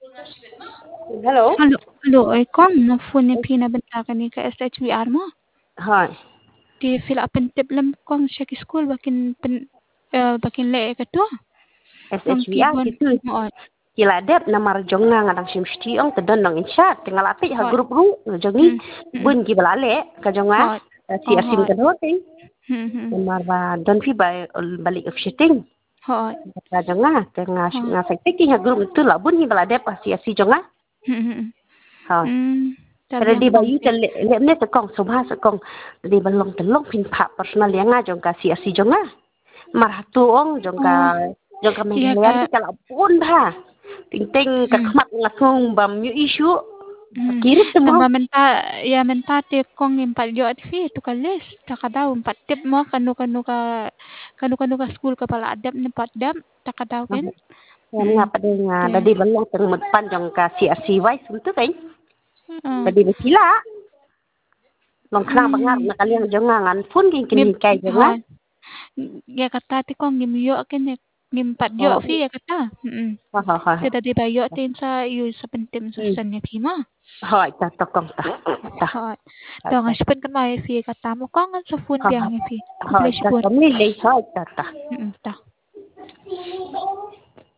Hello. Hello, hello, ay kong na phone ni Pina bentakan ni ka SHBR mo. Hi. Di fill up and tip lam kong siya ki school bakin le ka to. Nang SHVR kibon gitu. mo. Kila dep namar jonga ngadang simsti ong kedon nong insya tinggal api ha Hot. grup ru jongi Hmm. bun ki balale ka jonga Hot. si Oh asim hot. kedon ting Hmm. namar ba don fi ba balik of shitting Hot. ka jonga tenga Hot. nga sekte ki ha grup tu la bun ki balade pa si asi jonga Hmm. ha Hmm. Pero Tabiang di kong bayu te. tel ne te kong subha se kong di balong telong pin pa personal yang nga jong ka si asi jonga mar hatu ong Oh, jong ka iya menglian ka. ti kala pun ba ting ting ka Hmm. khamat ngasung bam yu isu Hmm. kirit mo Tamba menta te kong impat jo at fi tu kalis. Takadaw impat tip mo kanu ka school ka pala adap ni padam takadaw ken. yang ngapa dengan Te. dadi balong teng mepan jong ka si asi wai suntu kai Ah. dadi bekila long khang bangar Hmm. na kalian jong ngan pun kin kin Ngim kai jong hon. Ya kata ti kong ngimyo ken ngimpat jo oh fi ya kata. ha ha ha Te dadi bayo tin sa yu sa pentim sa san ni pi mo. hai ta to kong ta Hon. ta Dong ta aspen kan mai fi kata mo kong an sa phone ha ha biang ni fi. hai Kublish ta pun. to mi le hai ta ta Ta.